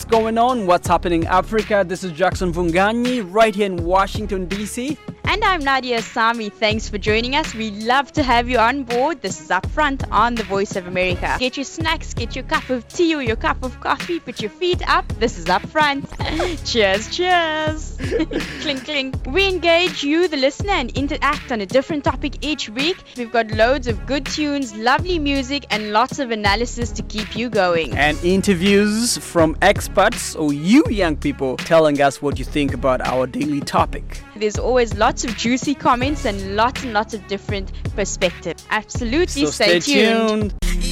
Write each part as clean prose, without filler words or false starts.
what's going on, what's happening in Africa. This is Jackson Vunganyi right here in Washington, D.C. And I'm Nadia Sami. Thanks for joining us. We love to have you on board. This is Upfront on the Voice of America. Get your snacks, get your cup of tea or your cup of coffee, put your feet up. This is Upfront. Cheers, cheers. Clink, clink. We engage you, the listener, and interact on a different topic each week. We've got loads of good tunes, lovely music, and lots of analysis to keep you going. And interviews from experts or you young people telling us what you think about our daily topic. There's always lots of juicy comments and lots of different perspectives. Absolutely, so stay tuned.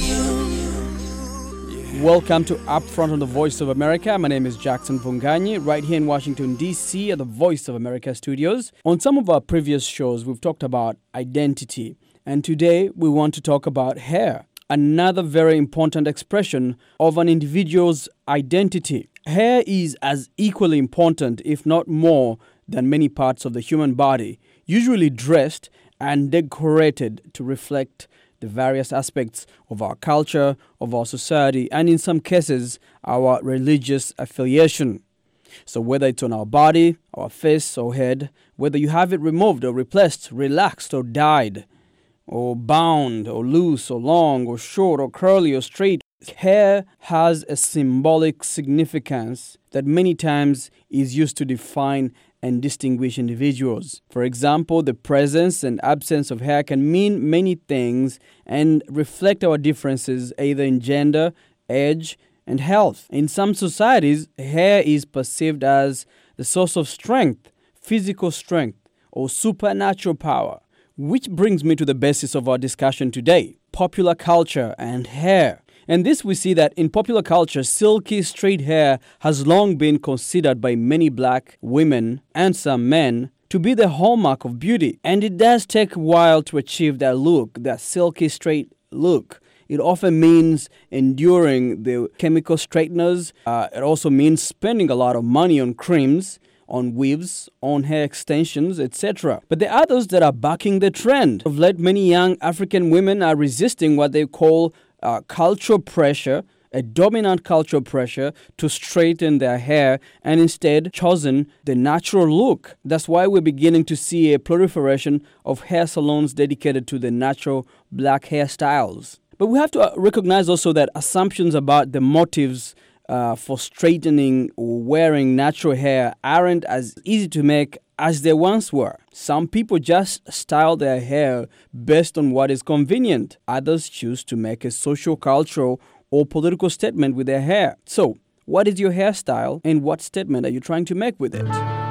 Welcome to Upfront on the Voice of America. My name is Jackson Vunganyi, right here in Washington, D.C. at the Voice of America studios. On some of our previous shows, we've talked about identity. And today, we want to talk about hair, another very important expression of an individual's identity. Hair is as equally important, if not more, than many parts of the human body, usually dressed and decorated to reflect the various aspects of our culture, of our society, and in some cases, our religious affiliation. So whether it's on our body, our face or head, whether you have it removed or replaced, relaxed or dyed, or bound or loose or long or short or curly or straight, hair has a symbolic significance that many times is used to define and distinguish individuals. For example, the presence and absence of hair can mean many things and reflect our differences either in gender, age, and health. In some societies, hair is perceived as the source of strength, physical strength, or supernatural power. Which brings me to the basis of our discussion today, popular culture and hair. And this we see that in popular culture, silky straight hair has long been considered by many black women and some men to be the hallmark of beauty. And it does take a while to achieve that look, that silky straight look. It often means enduring the chemical straighteners. It also means spending a lot of money on creams, on weaves, on hair extensions, etc. But there are others that are bucking the trend. Of late, many young African women are resisting what they call cultural pressure, a dominant cultural pressure to straighten their hair and instead chosen the natural look. That's why we're beginning to see a proliferation of hair salons dedicated to the natural black hairstyles. But we have to recognize also that assumptions about the motives for straightening or wearing natural hair aren't as easy to make as they once were. Some people just style their hair based on what is convenient. Others choose to make a social, cultural, or political statement with their hair. So, what is your hairstyle and what statement are you trying to make with it?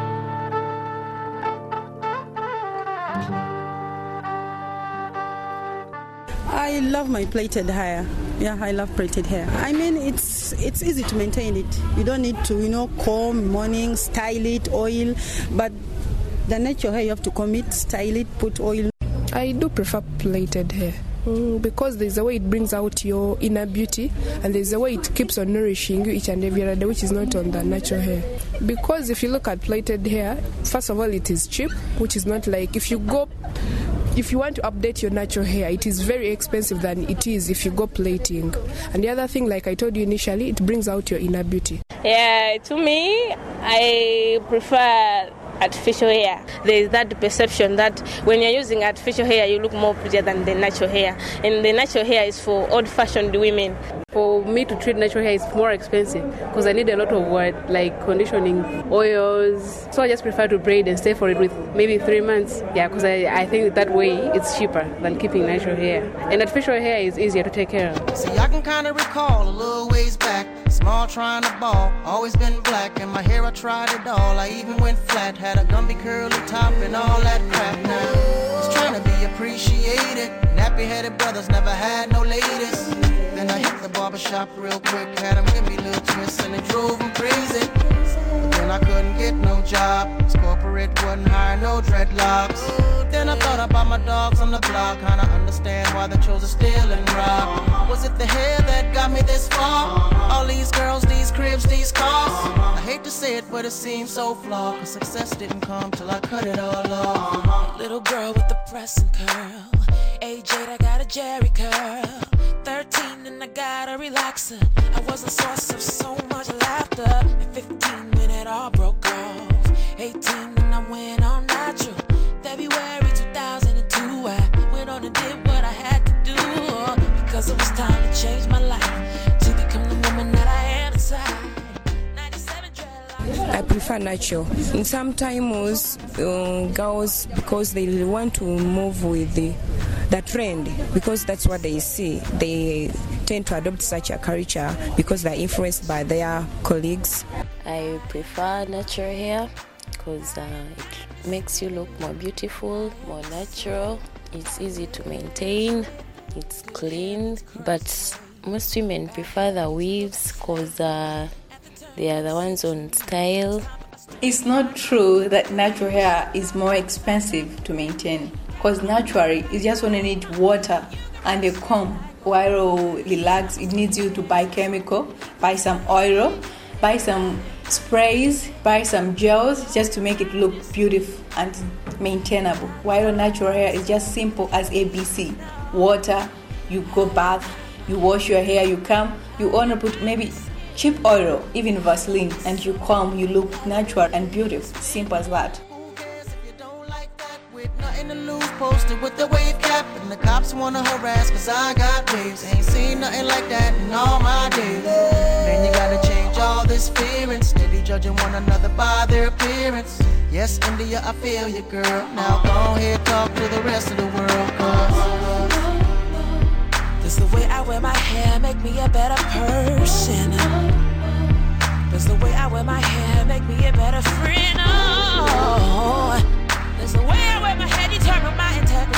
I love my plaited hair. Yeah, I love plaited hair. I mean, it's easy to maintain it. You don't need to, comb morning, style it, oil. But the natural hair, you have to comb it, style it, put oil. I do prefer plaited hair because there's a way it brings out your inner beauty and there's a way it keeps on nourishing you each and every other day, which is not on the natural hair. Because if you look at plaited hair, first of all, it is cheap, which is not like if you want to update your natural hair, it is very expensive than it is if you go plaiting. And the other thing, like I told you initially, it brings out your inner beauty. Yeah, to me, I prefer artificial hair. There is that perception that when you're using artificial hair, you look more prettier than the natural hair. And the natural hair is for old-fashioned women. For me to treat natural hair is more expensive because I need a lot of conditioning, oils. So I just prefer to braid and stay for it with maybe 3 months. Yeah, because I think that way it's cheaper than keeping natural hair. And artificial hair is easier to take care of. See, I can kind of recall a little ways back. Small trying to ball, always been black. And my hair, I tried it all. I even went flat, had a Gumby curly top and all that crap. Now, it's trying to be appreciated. Nappy-headed brothers never had no ladies. Then I hit the barbershop real quick, had them give me little twists and it drove them crazy. But then I couldn't get no job, 'cause corporate wouldn't hire no dreadlocks. Then I thought about my dogs on the block, kinda understand why they chose to steal and rob. Was it the hair that got me this far? All these girls, these cribs, these cars. I hate to say it, but it seems so flawed, 'cause success didn't come till I cut it all off. Little girl with the pressing curl, age 8, I got a Jerry curl. 13 and I got a relaxer. I was a source of so much laughter. I prefer natural. And sometimes girls, because they want to move with the trend, because that's what they see, they tend to adopt such a culture because they're influenced by their colleagues. I prefer natural hair because it makes you look more beautiful, more natural. It's easy to maintain, it's clean, but most women prefer the weaves because they are the ones on style. It's not true that natural hair is more expensive to maintain, because naturally you just only need water and a comb. While relax, it needs you to buy chemical, buy some oil, buy some sprays, buy some gels just to make it look beautiful and maintainable. While natural hair is just simple as ABC. Water, you go bath, you wash your hair, you comb, you only put maybe cheap oil, even Vaseline, and you comb, you look natural and beautiful. Simple as that. Nothing to lose, posted with the wave cap, and the cops wanna harass cause I got waves. Ain't seen nothing like that in all my days. Then you gotta change all this fearing, steady judging one another by their appearance. Yes, India, I feel you, girl. Now go ahead, talk to the rest of the world, cause does the way I wear my hair make me a better person? Does the way I wear my hair make me a better friend? Oh, does the way I wear my hair determine my integrity?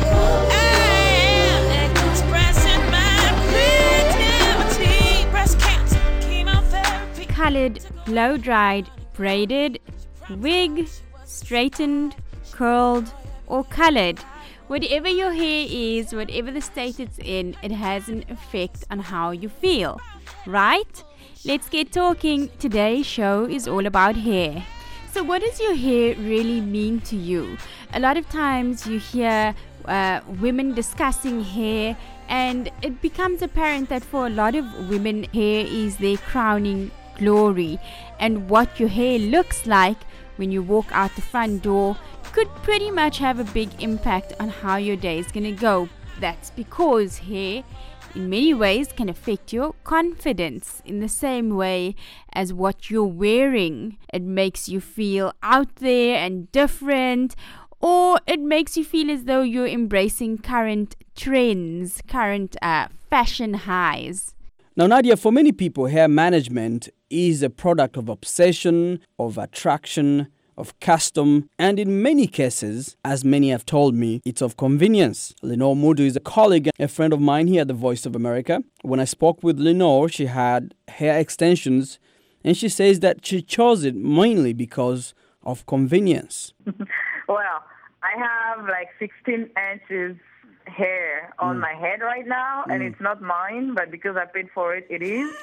And expressing my creativity. Breast cancer, chemotherapy. Colored, blow-dried, braided, wig, straightened, curled, or colored. Whatever your hair is, whatever the state it's in, it has an effect on how you feel, right? Let's get talking. Today's show is all about hair. So what does your hair really mean to you? A lot of times you hear women discussing hair, and it becomes apparent that for a lot of women, hair is their crowning glory. And what your hair looks like when you walk out the front door could pretty much have a big impact on how your day is going to go. That's because hair in many ways can affect your confidence in the same way as what you're wearing. It makes you feel out there and different, or it makes you feel as though you're embracing current trends, current fashion highs. Now, Nadia, for many people, hair management is a product of obsession, of attraction, of custom, and in many cases, as many have told me, it's of convenience. Lenore Mudu is a colleague and a friend of mine here at the Voice of America. When I spoke with Lenore, she had hair extensions, and she says that she chose it mainly because of convenience. Well, I have like 16 inches hair on my head right now, and it's not mine, but because I paid for it, it is.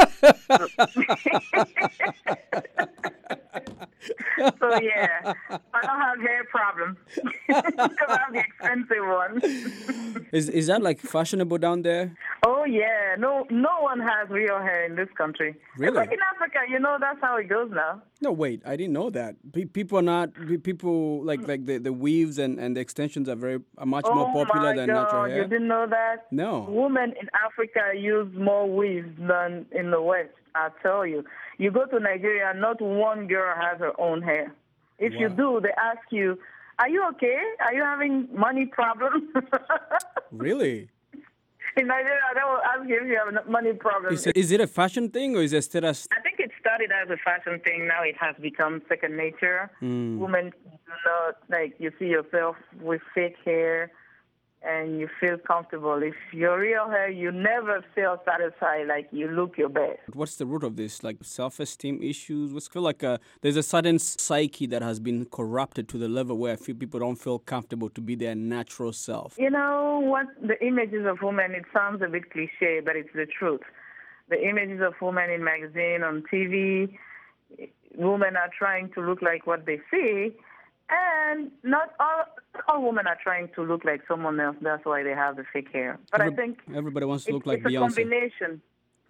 So yeah, I don't have hair problems because I have the expensive one. Is that like fashionable down there? Oh yeah, no one has real hair in this country. Really? Like in Africa, that's how it goes now. No, wait, I didn't know that. People like the weaves and the extensions are much more popular than natural hair. You didn't know that? No. Women in Africa use more weaves than in the West. I tell you. You go to Nigeria, not one girl has her own hair. If you do, they ask you, "Are you okay? Are you having money problems?" Really? In Nigeria, they will ask you if you have money problems. Is it a fashion thing or is it still I think it started as a fashion thing. Now it has become second nature. Women do not, you see yourself with fake hair and you feel comfortable. If your real hair, you never feel satisfied, like you look your best. What's the root of this? Like self-esteem issues? I feel like there's a sudden psyche that has been corrupted to the level where I feel people don't feel comfortable to be their natural self. You know what? The images of women, it sounds a bit cliche, but it's the truth. The images of women in magazine, on TV, women are trying to look like what they see, and not all women are trying to look like someone else. That's why they have the fake hair. But I think everybody wants to look like Beyonce. It's a combination.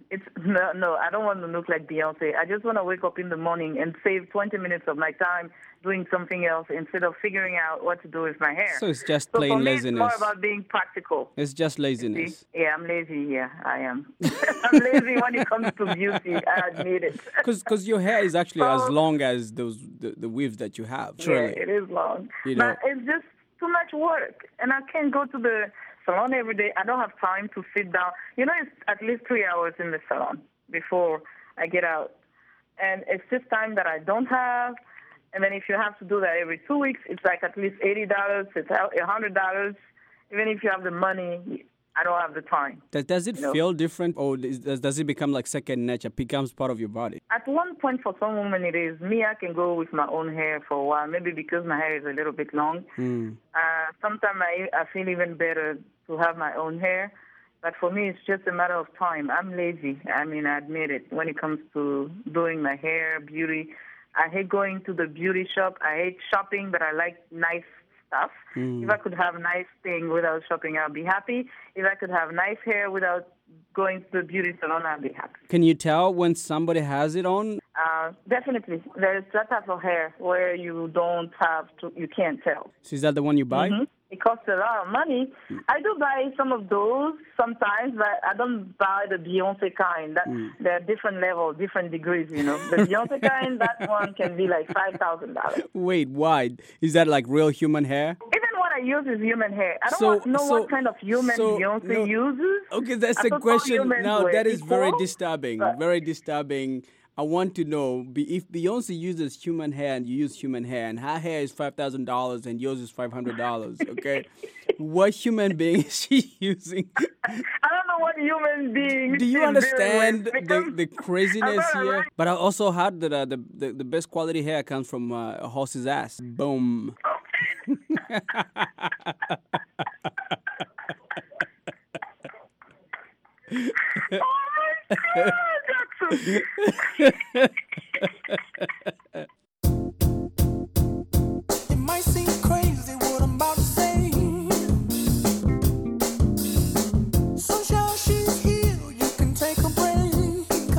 No, I don't want to look like Beyonce. I just want to wake up in the morning and save 20 minutes of my time doing something else instead of figuring out what to do with my hair. So it's just plain for me, laziness. It's more about being practical. It's just laziness. Yeah, I'm lazy. Yeah, I am. I'm lazy when it comes to beauty. I admit it. Because your hair is actually as long as the weaves that you have. Surely. Yeah, it is long. You know. But it's just too much work, and I can't go to the salon every day. I don't have time to sit down. It's at least 3 hours in the salon before I get out. And it's just time that I don't have. And then if you have to do that every 2 weeks, it's like at least $80, it's $100. Even if you have the money, I don't have the time. Does it feel different, or does it become like second nature? It becomes part of your body? At one point, for some women, it is. Me, I can go with my own hair for a while, maybe because my hair is a little bit long. Sometimes I feel even better to have my own hair. But for me, it's just a matter of time. I'm lazy. I admit it. When it comes to doing my hair, beauty, I hate going to the beauty shop. I hate shopping, but I like nice stuff. If I could have nice things without shopping, I'll be happy. If I could have nice hair without going to the beauty salon, I'll be happy. Can you tell when somebody has it on? Definitely. There's that type of hair where you can't tell. So is that the one you buy? Mm-hmm. It costs a lot of money. I do buy some of those sometimes, but I don't buy the Beyonce kind. They're different levels, different degrees, The Beyonce kind, that one can be like $5,000. Wait, why? Is that like real human hair? Even what I use is human hair. I don't know what kind of human Beyonce uses. Okay, that's a question. Now, that is very disturbing. Very disturbing. I want to know if Beyonce uses human hair and you use human hair, and her hair is $5,000 and yours is $500. Okay, what human being is she using? I don't know what human being. Do you understand the craziness here? But I also heard that the best quality hair comes from a horse's ass. Boom. Oh my God! It might seem crazy what I'm about to say. Sunshine, she's here, you can take a break.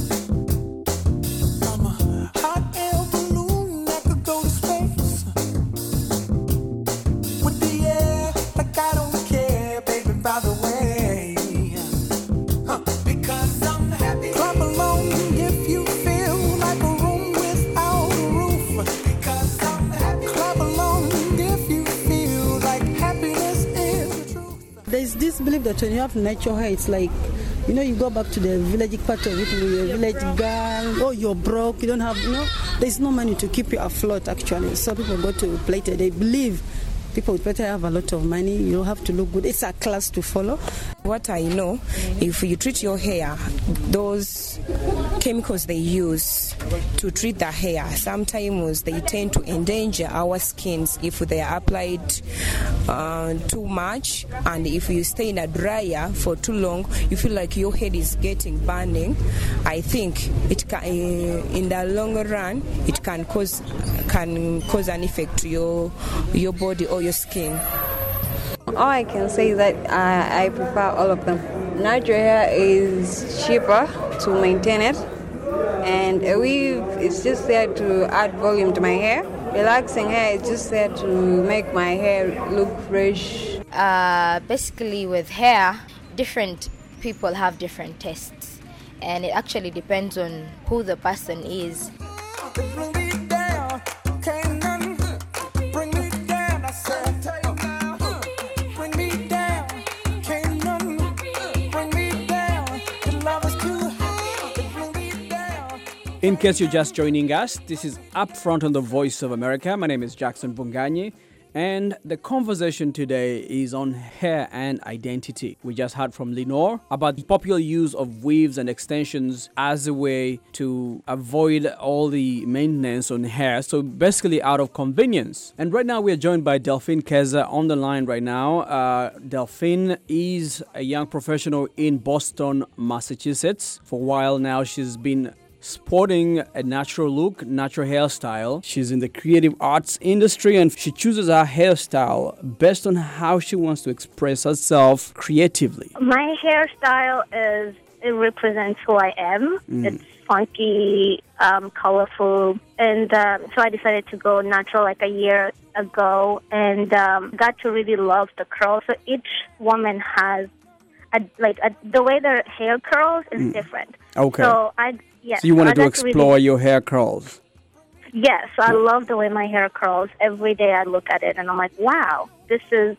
I'm a hot air balloon that could go to space. With the air, like I don't care, baby, by the way. Because I'm happy. Clap along if you feel like a room without a roof. Because I'm happy. Clap along if you feel like happiness is the truth. There's this belief that when you have natural hair, it's like, you go back to the village part of it, you're a village girl, you're broke, you don't have, there's no money to keep you afloat, actually. So people go to plaited, they believe people with plaited have a lot of money, you have to look good. It's a class to follow. What I know, if you treat your hair, those chemicals they use to treat the hair, sometimes they tend to endanger our skins if they are applied too much, and if you stay in a dryer for too long, you feel like your head is getting burning. I think it can, in the long run, it can cause an effect to your body or your skin. All I can say is that I prefer all of them. Natural hair is cheaper to maintain it, and a weave is just there to add volume to my hair. Relaxing hair is just there to make my hair look fresh. Basically with hair, different people have different tastes, and it actually depends on who the person is. In case you're just joining us, this is Upfront on the Voice of America. My name is Jackson Vunganyi, and the conversation today is on hair and identity. We just heard from Lenore about the popular use of weaves and extensions as a way to avoid all the maintenance on hair, so basically out of convenience. And right now we are joined by Delphine Keza on the line right now. Delphine is a young professional in Boston, Massachusetts. For a while now, she's been sporting a natural look, natural hairstyle. She's in the creative arts industry, and she chooses her hairstyle based on how she wants to express herself creatively. My hairstyle is it represents who I am. It's funky, colorful, and so I decided to go natural like a year ago, and got to really love the curls. So each woman has the way their hair curls is different. Okay. So So you wanted to explore your hair curls. Yes, I love the way my hair curls. Every day I look at it and I'm like, wow, these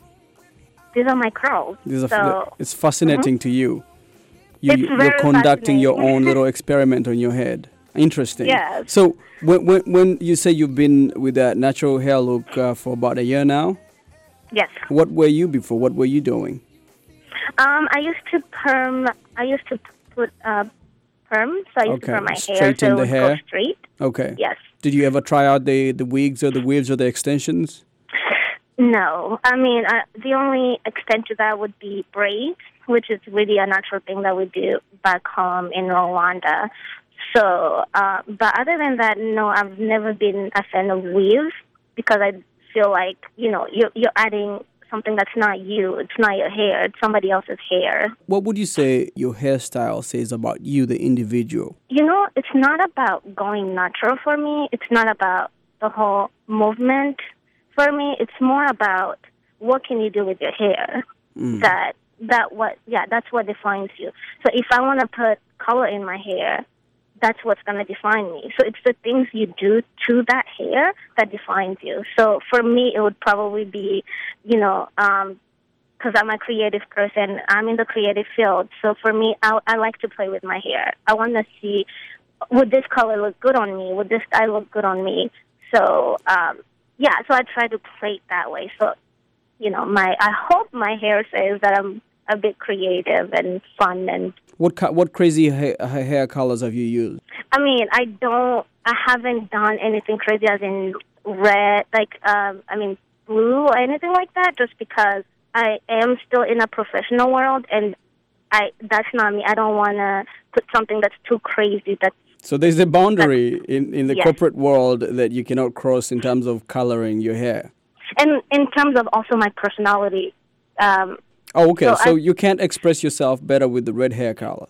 are my curls. It's fascinating to you. It's You're very conducting your fascinating. own little experiment on your head. Interesting. Yes. So when you say you've been with that natural hair look for about a year now, Yes. what were you before? What were you doing? I used to perm. I used to put perm, so I used to perm my hair Straighten so it the would hair? go straight. Okay. Yes. Did you ever try out the wigs or the weaves or the extensions? No, I mean the only extent to that would be braids, which is really a natural thing that we do back home in Rwanda. So, but other than that, no, I've never been a fan of weaves because I feel like you're adding something that's not you. It's not your hair. It's somebody else's hair. What would you say your hairstyle says about you, the individual? It's not about going natural for me. It's not about the whole movement for me. It's more about what can you do with your hair. That's what defines you. So if I want to put color in my hair, that's what's going to define me. So it's the things you do to that hair that defines you. So for me, it would probably be, because I'm a creative person, I'm in the creative field. So for me, I like to play with my hair. I want to see, would this color look good on me? Would this style look good on me? So, so I try to play it that way. So, I hope my hair says that I'm a bit creative and fun. And what crazy hair colors have you used? I mean, I haven't done anything crazy as in red, blue or anything like that, just because I am still in a professional world and that's not me. I don't want to put something that's too crazy. So there's a boundary in the Yes. corporate world that you cannot cross in terms of coloring your hair. And in terms of also my personality. Okay. So you can't express yourself better with the red hair color.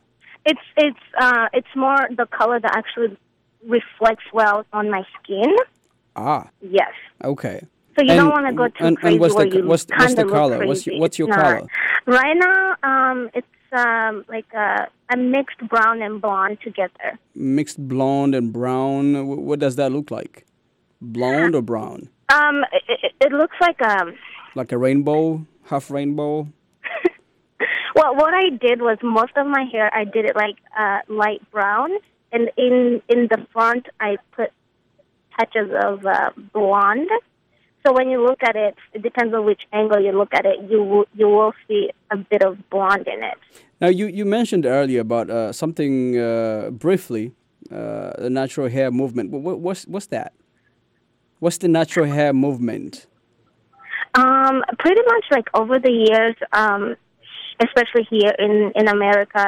It's more the color that actually reflects well on my skin. Ah. Yes. Okay. So you don't want to go too crazy what's where the, you what's kind the of color? look crazy. What's your It's color? not. Right now, it's like a mixed brown and blonde together. Mixed blonde and brown. What does that look like? Blonde or brown? It looks like Like a rainbow, half rainbow. Well, what I did was most of my hair, I did it like light brown, and in the front, I put touches of blonde. So when you look at it, it depends on which angle you look at it. You will see a bit of blonde in it. Now, you mentioned earlier about something briefly, the natural hair movement. What's that? What's the natural hair movement? Pretty much like over the years, especially here in America,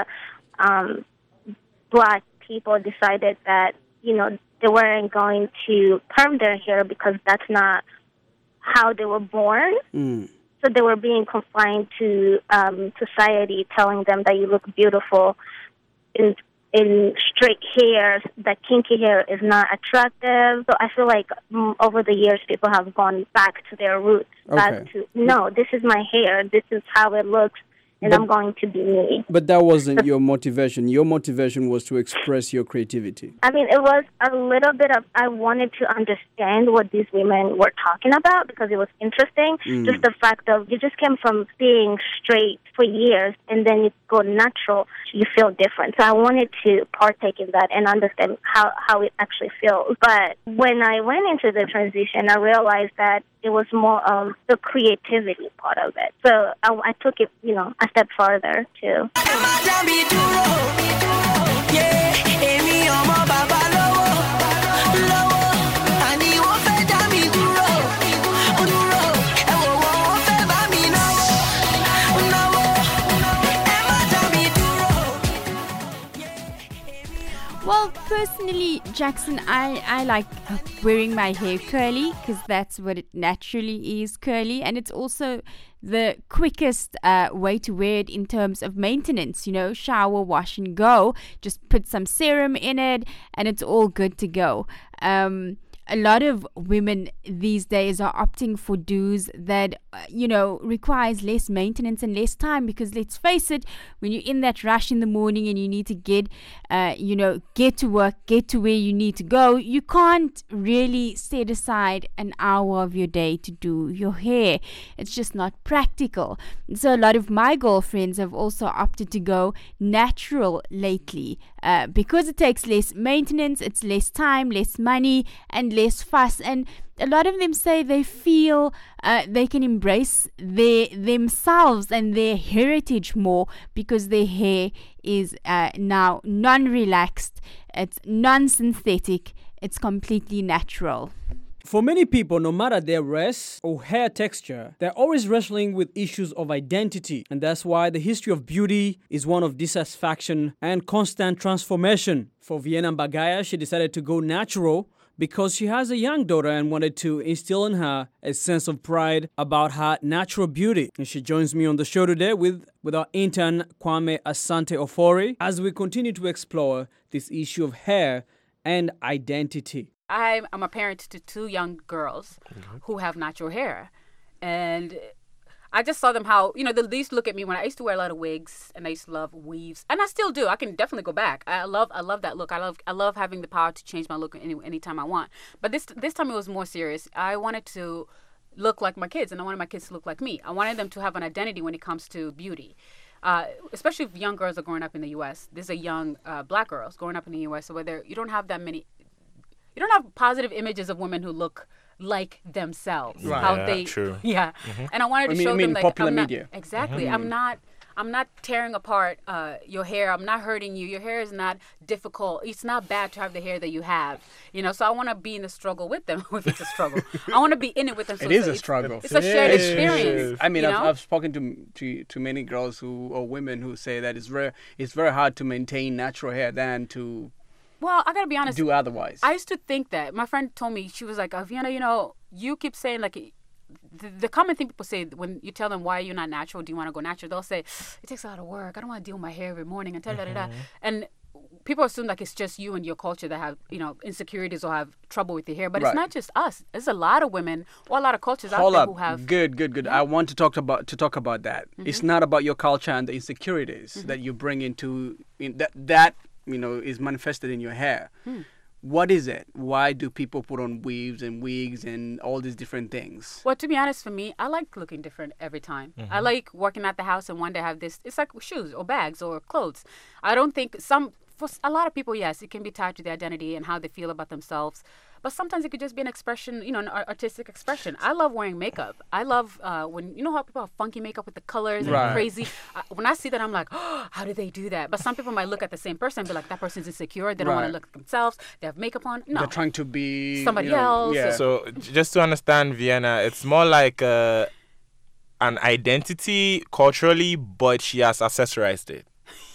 Black people decided that, they weren't going to perm their hair because that's not how they were born. So they were being confined to society telling them that you look beautiful in straight hair, that kinky hair is not attractive. So I feel like over the years people have gone back to their roots, back to, no, this is my hair, this is how it looks, and I'm going to be me. But that wasn't your motivation. Your motivation was to express your creativity. I mean, it was a little bit of, I wanted to understand what these women were talking about because it was interesting. Just the fact of, you just came from being straight for years and then you go natural, you feel different. So I wanted to partake in that and understand how it actually feels. But when I went into the transition, I realized that it was more of the creativity part of it. So I took it, a step farther too. Well, personally, Jackson, I like wearing my hair curly because that's what it naturally is, curly, and it's also the quickest way to wear it in terms of maintenance. Shower, wash and go. Just put some serum in it and it's all good to go. A lot of women these days are opting for do's that, requires less maintenance and less time, because let's face it, when you're in that rush in the morning and you need to get to work, get to where you need to go, you can't really set aside an hour of your day to do your hair. It's just not practical. And so a lot of my girlfriends have also opted to go natural lately, because it takes less maintenance, it's less time, less money, and less fuss. And a lot of them say they feel they can embrace themselves and their heritage more because their hair is now non-relaxed, it's non-synthetic, it's completely natural. For many people, no matter their race or hair texture, they're always wrestling with issues of identity. And that's why the history of beauty is one of dissatisfaction and constant transformation. For Vienna Mbagaya, she decided to go natural because she has a young daughter and wanted to instill in her a sense of pride about her natural beauty. And she joins me on the show today with our intern, Kwame Asante Ofori, as we continue to explore this issue of hair and identity. I'm a parent to two young girls who have natural hair. And I just saw them how, they used to look at me when I used to wear a lot of wigs and I used to love weaves. And I still do. I can definitely go back. I love that look. I love having the power to change my look anytime I want. But this time it was more serious. I wanted to look like my kids and I wanted my kids to look like me. I wanted them to have an identity when it comes to beauty. Especially if young girls are growing up in the U.S. These are young black girls growing up in the U.S. So where you don't have positive images of women who look like themselves. Right. True. Yeah. Mm-hmm. And I wanted to show them like popular media. Exactly. Mm-hmm. I'm not tearing apart your hair. I'm not hurting you. Your hair is not difficult. It's not bad to have the hair that you have. So I want to be in the struggle with them. If it's a struggle, I want to be in it with them. So it is a struggle. It's a shared experience. I mean, I've spoken to many girls or women who say that it's very hard to maintain natural hair than to. Well, I gotta be honest. Do otherwise. I used to think that. My friend told me, she was like, Vienna, you keep saying like, the common thing people say when you tell them why you're not natural, do you want to go natural? They'll say, it takes a lot of work. I don't want to deal with my hair every morning and da-da-da-da. And people assume like it's just you and your culture that have, insecurities or have trouble with your hair. But It's not just us. There's a lot of women or a lot of cultures out there who have. Good. Yeah. I want to talk about that. Mm-hmm. It's not about your culture and the insecurities that you bring into that. Is manifested in your hair. What is it? Why do people put on weaves and wigs and all these different things? Well, to be honest, for me, I like looking different every time. Mm-hmm. I like working at the house and one day have this. It's like shoes or bags or clothes. I don't think for a lot of people, yes, it can be tied to their identity and how they feel about themselves. But sometimes it could just be an expression, an artistic expression. I love wearing makeup. I love when, how people have funky makeup with the colors and crazy. When I see that, I'm like, oh, how do they do that? But some people might look at the same person and be like, that person's insecure. They don't want to look at themselves. They have makeup on. No. They're trying to be somebody else. Yeah. So just to understand Vienna, it's more like an identity culturally, but she has accessorized it.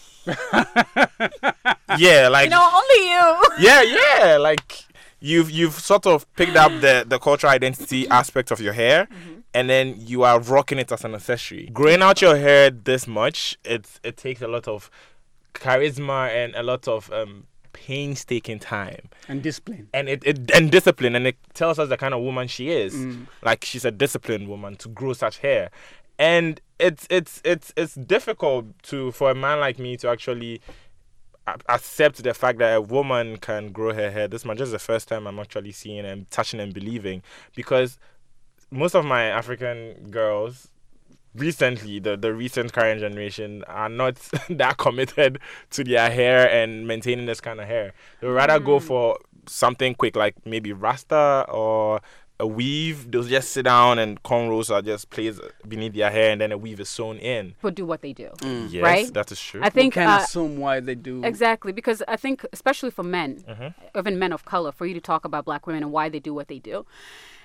Yeah, like only you. Yeah, like you've sort of picked up the cultural identity aspect of your hair, and then you are rocking it as an accessory. Growing out your hair this much, it takes a lot of charisma and a lot of painstaking time and discipline, and it tells us the kind of woman she is. Like she's a disciplined woman to grow such hair. And it's difficult for a man like me to actually accept the fact that a woman can grow her hair this much. This is the first time I'm actually seeing and touching and believing, because most of my African girls recently, the recent current generation, are not that committed to their hair and maintaining this kind of hair. They would rather go for something quick, like maybe Rasta or a weave. They'll just sit down and cornrows are just placed beneath their hair, and then a weave is sewn in. People do what they do. Yes, right? That is true. I think you can assume why they do. Exactly, because I think especially for men, even men of color, for you to talk about black women and why they do what they do.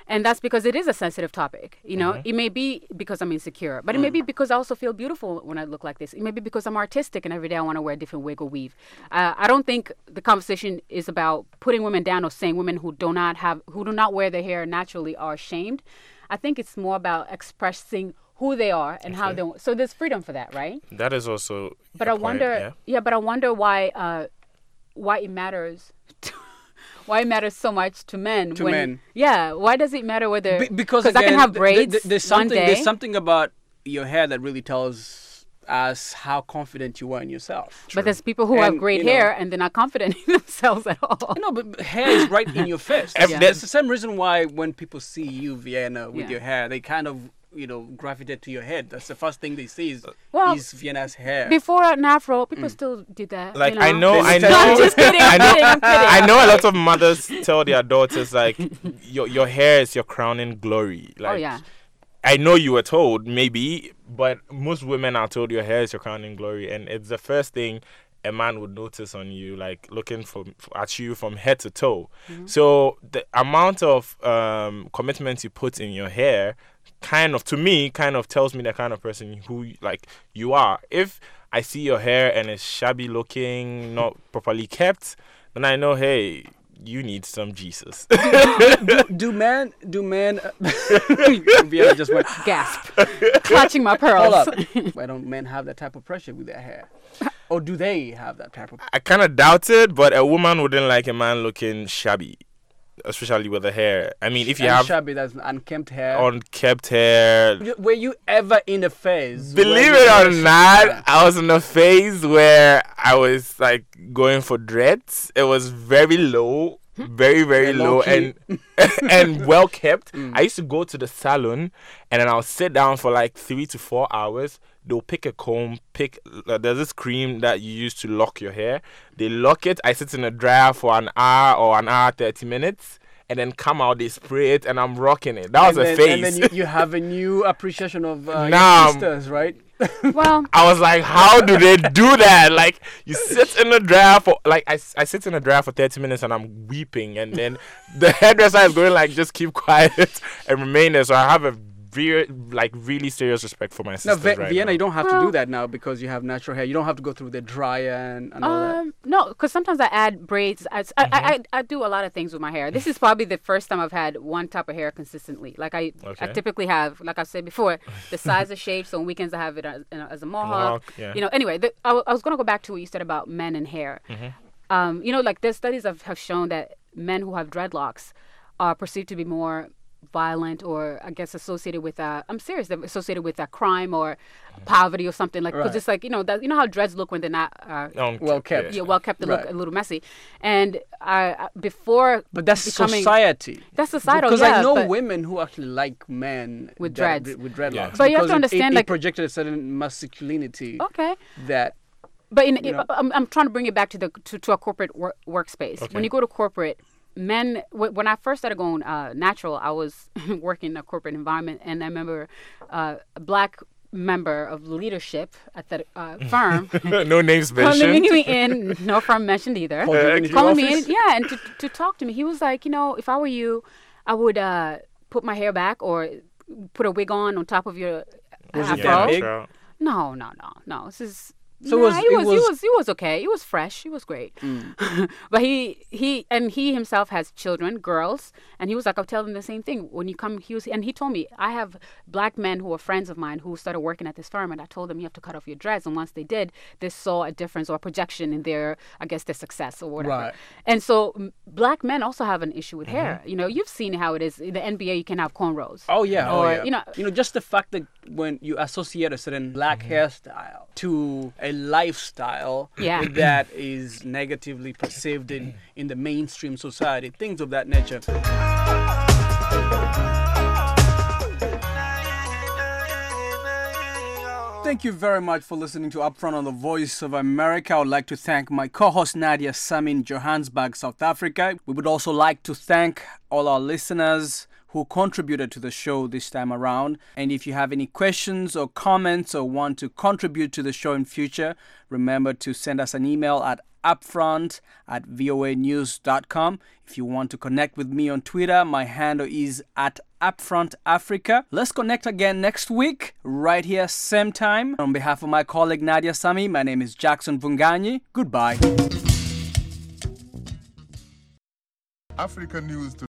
And that's because it is a sensitive topic. You know, it may be because I'm insecure, but it may be because I also feel beautiful when I look like this. It may be because I'm artistic and every day I want to wear a different wig or weave. I don't think the conversation is about putting women down or saying women who do not wear their hair naturally are shamed. I think it's more about expressing who they are and how they. So there's freedom for that, right? That is also. But I wonder. Yeah, but I wonder why it matters. Why it matters so much to men? Men. Yeah. Why does it matter whether? Because again, I can have braids there's something, one day. There's something about your hair that really tells us how confident you are in yourself. But there's people who have great hair and they're not confident in themselves at all. No, but hair is right in your face. That's the same reason why when people see you, Vienna, with your hair, they kind of gravitate to your head. That's the first thing they see is Vienna's hair. Before an afro, people still did that. Like I know. I'm just kidding. I know a lot of mothers tell their daughters like, your hair is your crowning glory. Like, I know you were told maybe, but most women are told your hair is your crowning glory, and it's the first thing a man would notice on you, like looking at you from head to toe. So the amount of commitment you put in your hair kind of tells me the kind of person who you are. If I see your hair and it's shabby looking, not properly kept, then I know, hey, you need some Jesus. do men Vienna just went gasp, clutching my pearls. Hold up. Why don't men have that type of pressure with their hair? Or do they have that type of I kind of doubt it, but a woman wouldn't like a man looking shabby, especially with the hair. I mean, if you have shabby, that's unkempt hair. Were you ever in a phase? Believe it or not, I was in a phase where I was like going for dreads. It was very low, very, very low, and and well kept. I used to go to the salon, and then I'll sit down for like 3 to 4 hours. They'll pick a comb, there's this cream that you use to lock your hair. They lock it. I sit in a dryer for an hour or an hour, 30 minutes, and then come out, they spray it, and I'm rocking it. That was a phase. And then you have a new appreciation of your sisters, right? Well, I was like, how do they do that? Like, you sit in the dryer for, like, I sit in the dryer for 30 minutes and I'm weeping, and then the hairdresser is going like, just keep quiet and remain there. So I have a really serious respect for my sisters right Vienna, now. you don't have to do that now because you have natural hair. You don't have to go through the dryer and all that. No, because sometimes I add braids. I do a lot of things with my hair. This is probably the first time I've had one type of hair consistently. Like I typically have, like I said before, the size of shape. So on weekends I have it as a mohawk. Anyway, I was going to go back to what you said about men and hair. Like there's studies have shown that men who have dreadlocks are perceived to be more violent, or I guess associated with associated with crime or poverty or something, like because it's like how dreads look when they're not well kept. Well kept. They look a little messy. And before, but that's society. That's societal. Because I know women who actually like men with dreads, with dreadlocks. But you have to understand, it projected a certain masculinity. Okay. That. But I'm trying to bring it back to a corporate workspace. Okay. When you go to corporate, men, when I first started going natural, I was working in a corporate environment, and I remember a black member of leadership at that firm. No names mentioned. Calling me in, no firm mentioned either. Calling me in, and to talk to me. He was like, if I were you, I would put my hair back or put a wig on top of your afro. No. This is. So he was okay. He was fresh. He was great. But he himself has children, girls, and he was like, I'll tell them the same thing. When you come, he told me, I have black men who are friends of mine who started working at this firm, and I told them you have to cut off your dreads. And once they did, they saw a difference or a projection in their success or whatever. Right. And so black men also have an issue with hair. You've seen how it is in the NBA. You can have cornrows. Oh yeah. Just the fact that when you associate a certain black hairstyle to a lifestyle that is negatively perceived in the mainstream society, things of that nature. Thank you very much for listening to Upfront on the Voice of America. I would like to thank my co-host Nadia Sami in Johannesburg, South Africa. We would also like to thank all our listeners who who contributed to the show this time around. And if you have any questions or comments or want to contribute to the show in future, remember to send us an email at upfront@voanews.com. If you want to connect with me on Twitter, my handle is @upfrontafrica. Let's connect again next week, right here, same time. On behalf of my colleague Nadia Sami, my name is Jackson Vunganyi. Goodbye. Africa News